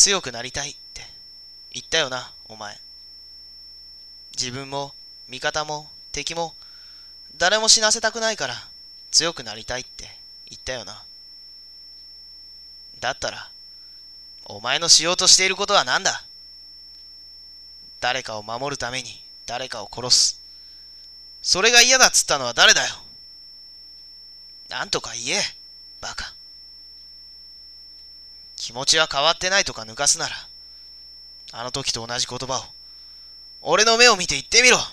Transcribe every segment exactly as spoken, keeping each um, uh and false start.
強くなりたいって言ったよな、お前。自分も味方も敵も誰も死なせたくないから強くなりたいって言ったよな。だったら、お前のしようとしていることは何だ？誰かを守るために誰かを殺す。それが嫌だっつったのは誰だよ。なんとか言え、バカ。気持ちは変わってないとか抜かすなら、あの時と同じ言葉を、俺の目を見て言ってみろ。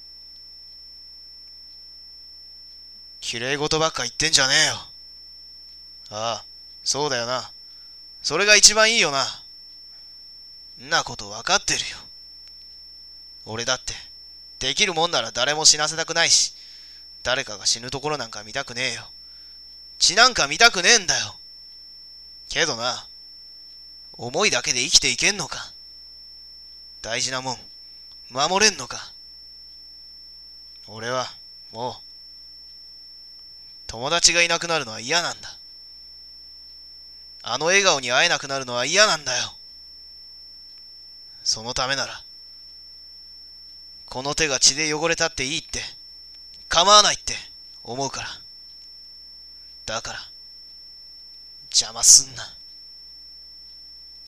綺麗事ばっか言ってんじゃねえよ。ああ、そうだよな。それが一番いいよな。んなこと分かってるよ。俺だって、できるもんなら誰も死なせたくないし、誰かが死ぬところなんか見たくねえよ。血なんか見たくねえんだよ。けどな、思いだけで生きていけんのか。大事なもん、守れんのか。俺は、もう、友達がいなくなるのは嫌なんだ。あの笑顔に会えなくなるのは嫌なんだよ。そのためなら、この手が血で汚れたっていいって、構わないって思うから。だから、邪魔すんな。